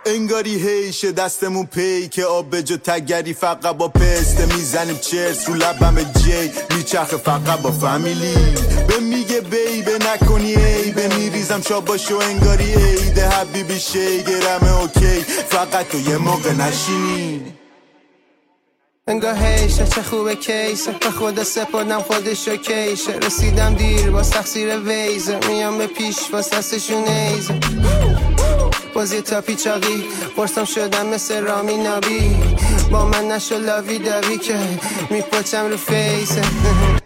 انگاری هیشه دستمون پی که آب به جا تگری فقط با پسته میزنیم چرس رو لبم جی میچرخه فقط با فامیلی به میگه بیبه نکنی عیبه میریزم شاباشو انگاری عیده حبیبی شیگرمه اوکی فقط تو یه موقع نشینی انگار هیشه چه خوبه کیسه به خدا سپردم خودشو کیشه رسیدم دیر باز تقصیر ویزه میام به پیش باز دستشون ایزه باز یه تا پیچاقی برسم شدم مثل رامی نبی با من نشو لاوی داوی که میپاچم رو فیسه